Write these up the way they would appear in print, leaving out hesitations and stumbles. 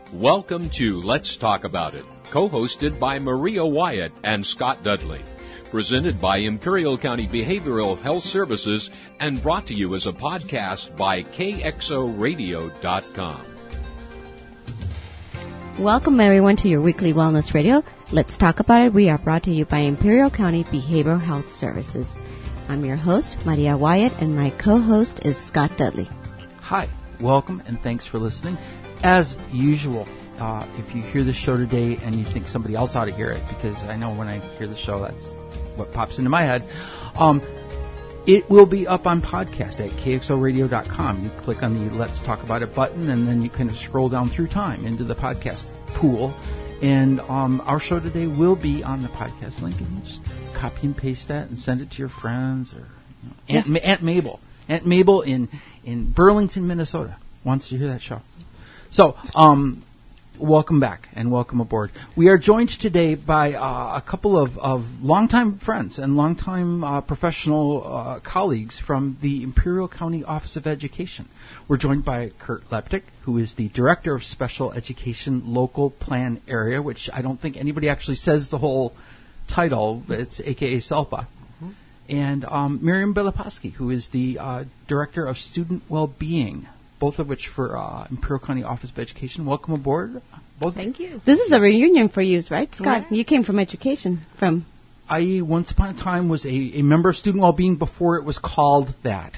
Welcome to Let's Talk About It, co-hosted by Maria Wyatt and Scott Dudley. Presented by Imperial County Behavioral Health Services and brought to you as a podcast by KXORadio.com. Welcome everyone to your weekly wellness radio. Let's Talk About It. We are brought to you by Imperial County Behavioral Health Services. I'm your host, Maria Wyatt, and my co-host is Scott Dudley. Hi, welcome and thanks for listening. As usual, if you hear the show today and you think somebody else ought to hear it, because I know when I hear the show, that's what pops into my head, it will be up on podcast at KXORadio.com. You click on the Let's Talk About It button, and then you kind of scroll down through time into the podcast pool. And our show today will be on the podcast link, and you just copy and paste that and send it to your friends or Aunt Mabel. Aunt Mabel in Burlington, Minnesota wants to hear that show. So, welcome back and welcome aboard. We are joined today by a couple of longtime friends and longtime professional colleagues from the Imperial County Office of Education. We're joined by Kurt Leptic, who is the Director of Special Education Local Plan Area, which I don't think anybody actually says the whole title. It's a.k.a. SELPA. Mm-hmm. And Miriam Belapaski, who is the Director of Student Wellbeing, both of which for Imperial County Office of Education. Welcome aboard. Both. Thank you. This is a reunion for you, right, Scott? Yeah. You came from education. I, once upon a time, was a member of Student Wellbeing before it was called that.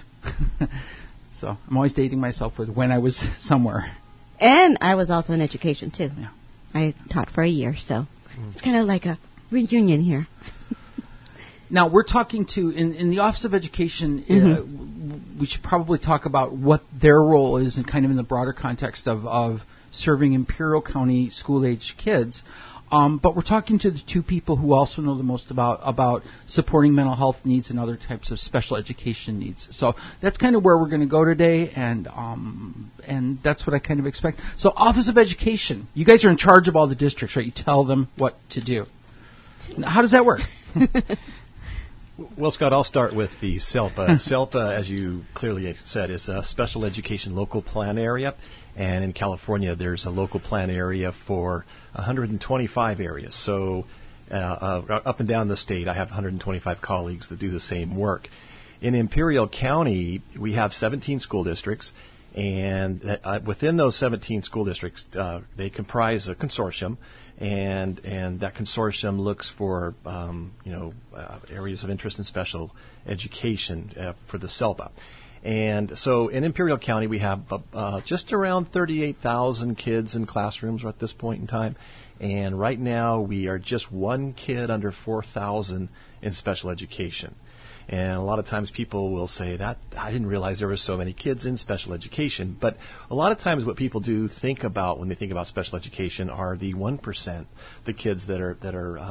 So I'm always dating myself with when I was somewhere. And I was also in education, too. Yeah. I taught for a year, so it's kind of like a reunion here. Now, we're talking to, in the Office of Education, we should probably talk about what their role is and kind of in the broader context of serving Imperial County school-age kids. But we're talking to the two people who also know the most about supporting mental health needs and other types of special education needs. So that's kind of where we're going to go today, and that's what I kind of expect. So Office of Education, you guys are in charge of all the districts, right? You tell them what to do. Now, how does that work? Well, Scott, I'll start with the SELPA. SELPA, as you clearly said, is a special education local plan area. And in California, there's a local plan area for 125 areas. So up and down the state, I have 125 colleagues that do the same work. In Imperial County, we have 17 school districts. And within those 17 school districts, they comprise a consortium. And that consortium looks for areas of interest in special education for the SELPA. And so in Imperial County, we have just around 38,000 kids in classrooms at this point in time. And right now, we are just one kid under 4,000 in special education. And a lot of times people will say that I didn't realize there were so many kids in special education. But a lot of times what people do think about when they think about special education are the 1%, the kids that are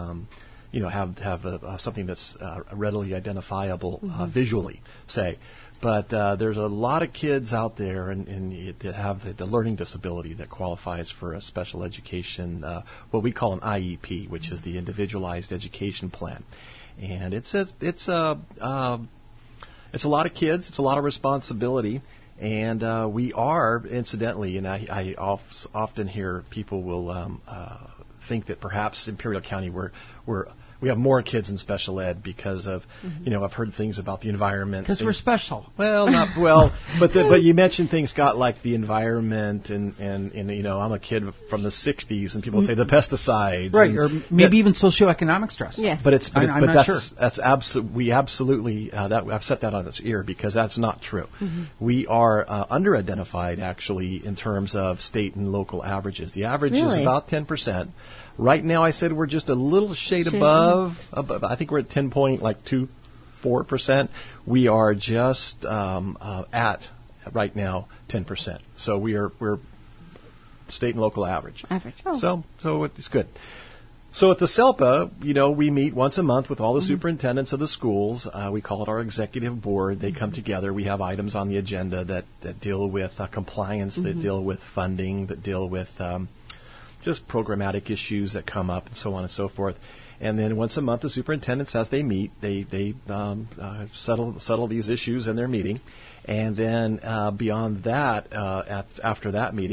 have something that's readily identifiable visually, say. But there's a lot of kids out there that have the learning disability that qualifies for a special education, what we call an IEP, which is the Individualized Education Plan. And it's a lot of kids. It's a lot of responsibility. And we are, incidentally, and I often hear people will think that perhaps Imperial County we have more kids in special ed because of, I've heard things about the environment. Because we're special. Well, but you mentioned things, Scott, like the environment and I'm a kid from the 60s and people say the pesticides. Right, or maybe even socioeconomic stress. Yes. But I'm not sure. That's absolutely, I've set that on its ear because that's not true. We are under-identified, actually, in terms of state and local averages. The average is about 10%. Right now, I said we're just a little shade above. I think we're at 10.24%. We are just at right now 10%. So we're state and local average. So it's good. So at the SELPA, we meet once a month with all the superintendents of the schools. We call it our executive board. They come together. We have items on the agenda that deal with compliance, that deal with funding, that deal with just programmatic issues that come up and so on and so forth. And then once a month, the superintendents, as they meet, they settle these issues in their meeting. And then beyond that, after that meeting,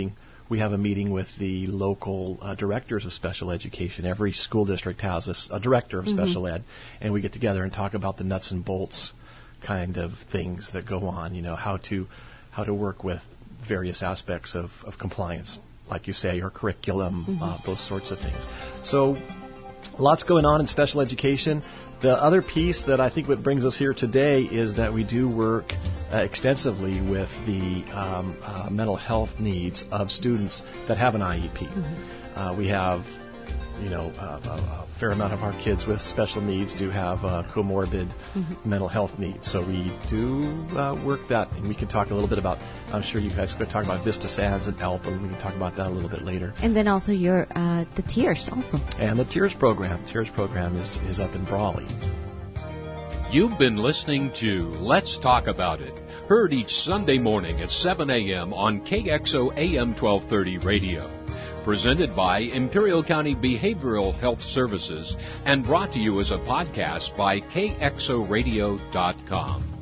we have a meeting with the local directors of special education. Every school district has a director of special ed, and we get together and talk about the nuts and bolts kind of things that go on, how to work with various aspects of compliance, like you say, or curriculum, those sorts of things. So lots going on in special education. The other piece that I think what brings us here today is that we do work extensively with the mental health needs of students that have an IEP. We have, a fair amount of our kids with special needs do have comorbid mental health needs. So we do work that, and we can talk a little bit about, I'm sure you guys could talk about Vista SANS and ELP, and we can talk about that a little bit later. And then also your the TIERS also. And the TIERS program. TIERS program is up in Brawley. You've been listening to Let's Talk About It, heard each Sunday morning at 7 a.m. on KXO AM 1230 radio. Presented by Imperial County Behavioral Health Services and brought to you as a podcast by KXORadio.com.